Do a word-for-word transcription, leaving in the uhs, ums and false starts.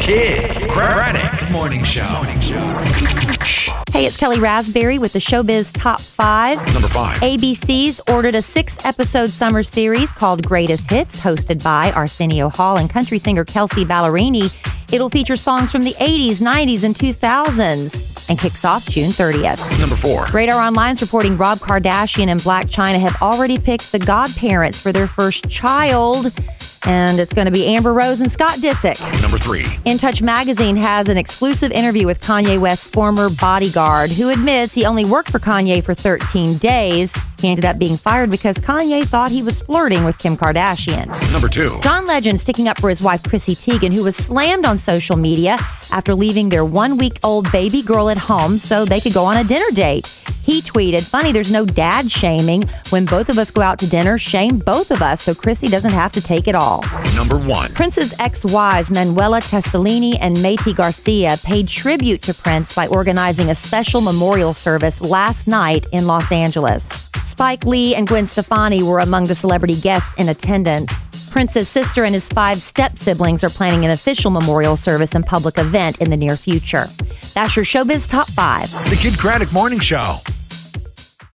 Kid Craddock Morning Show. Morning Show. Hey, it's Kelly Raspberry with the Showbiz Top five. Number five. A B C's ordered a six-episode summer series called Greatest Hits, hosted by Arsenio Hall and country singer Kelsey Ballerini. It'll feature songs from the eighties, nineties, and two thousands and kicks off June thirtieth. Number four. Radar Online's reporting Rob Kardashian and Blac Chyna have already picked the godparents for their first child. And it's going to be Amber Rose and Scott Disick. Number three. In Touch magazine has an exclusive interview with Kanye West's former bodyguard, who admits he only worked for Kanye for thirteen days. He ended up being fired because Kanye thought he was flirting with Kim Kardashian. Number two. John Legend sticking up for his wife, Chrissy Teigen, who was slammed on social media after leaving their one-week-old baby girl at home so they could go on a dinner date. He tweeted, "Funny, there's no dad shaming. When both of us go out to dinner, shame both of us so Chrissy doesn't have to take it all." Number one. Prince's ex-wives, Manuela Testolini and Maite Garcia, paid tribute to Prince by organizing a special memorial service last night in Los Angeles. Spike Lee and Gwen Stefani were among the celebrity guests in attendance. Prince's sister and his five step-siblings are planning an official memorial service and public event in the near future. That's your Showbiz Top five. The Kid Craddock Morning Show.